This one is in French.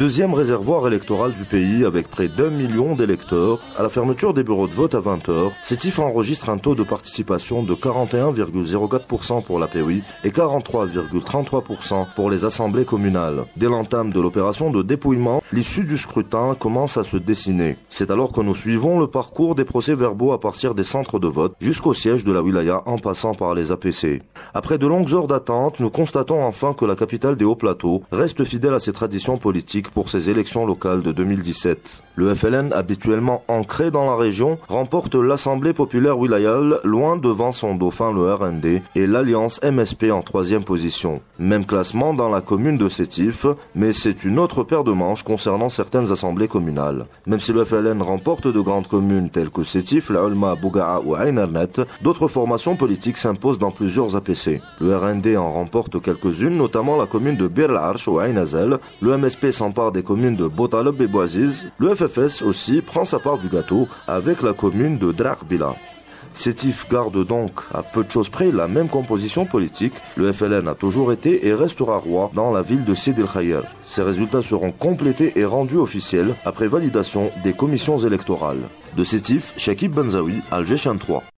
Deuxième réservoir électoral du pays avec près d'1 million d'électeurs. À la fermeture des bureaux de vote à 20h, Sétif enregistre un taux de participation de 41,04% pour l'APOI et 43,33% pour les assemblées communales. Dès l'entame de l'opération de dépouillement, l'issue du scrutin commence à se dessiner. C'est alors que nous suivons le parcours des procès-verbaux à partir des centres de vote jusqu'au siège de la wilaya en passant par les APC. Après de longues heures d'attente, nous constatons enfin que la capitale des Hauts-Plateaux reste fidèle à ses traditions politiques pour ses élections locales de 2017. Le FLN, habituellement ancré dans la région, remporte l'Assemblée populaire wilayale loin devant son dauphin le RND et l'Alliance MSP en troisième position. Même classement dans la commune de Sétif, mais c'est une autre paire de manches concernant certaines assemblées communales. Même si le FLN remporte de grandes communes telles que Sétif, la Ulma, Bougaa ou Ain Arnet, d'autres formations politiques s'imposent dans plusieurs APC. Le RND en remporte quelques-unes, notamment la commune de Bir al-Arch ou Ain Azel. Le MSP s'empare des communes de Botaleb et Bouaziz. Le FFS aussi prend sa part du gâteau avec la commune de Drarbila. Sétif garde donc à peu de choses près la même composition politique. Le FLN a toujours été et restera roi dans la ville de Sidi El Khayer. Ces résultats seront complétés et rendus officiels après validation des commissions électorales. De Sétif, Shakib Benzaoui, Alger Chaîne 3.